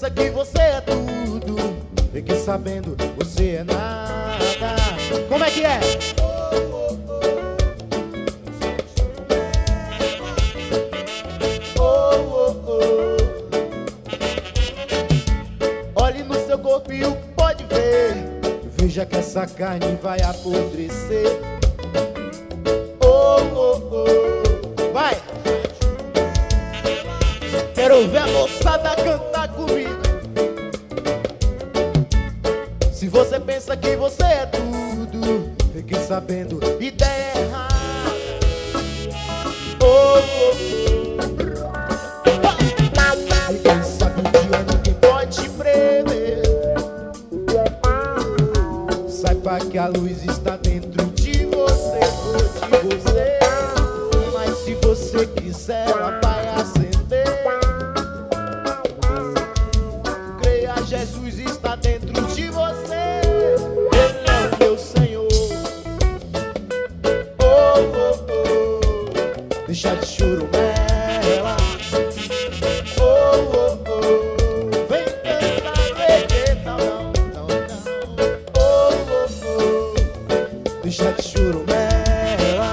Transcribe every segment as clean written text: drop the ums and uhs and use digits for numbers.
pensa que você é tudo, fique sabendo, você é nada. Como é que é? Olhe no seu corpo e o pode ver, veja que essa carne vai apodrecer. Vai! Quero ver a moçada cantar comigo. Se você pensa que você é tudo, fique sabendo, ideia errada. Ninguém sabe o dia, ninguém pode te prever. Saiba que a luz está dentro de você, de você. Mas se você quiser, ela vai acender. Creia, Jesus está dentro de você. Ele é o meu Senhor. Deixa de churumela. Vem pensar, eita, não. Deixa de churumela.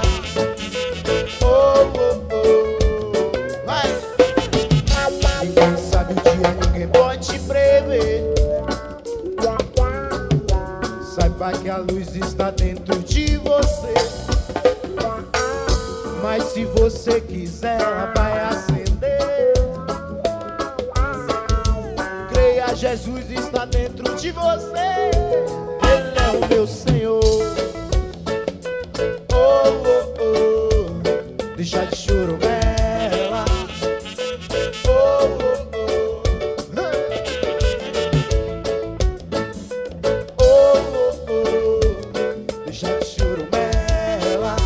Vai! Ninguém sabe o dia, ninguém pode te prever. Saiba que a luz está dentro de você. Mas se você quiser, ela vai acender. Creia, Jesus está dentro de você. Ele é o meu Senhor. Deixa de churumela. Deixa de churumela.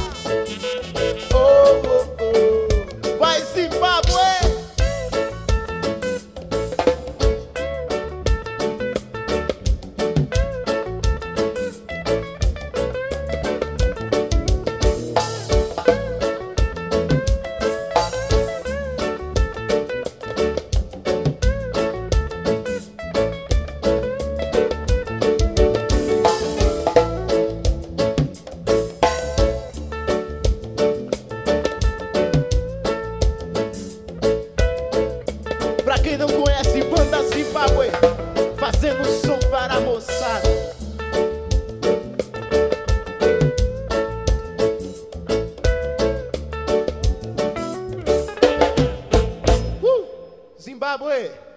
Vai, Zimbábue! Pra quem não conhece, banda Zimbábue, fazendo som para a moçada. Zimbábue!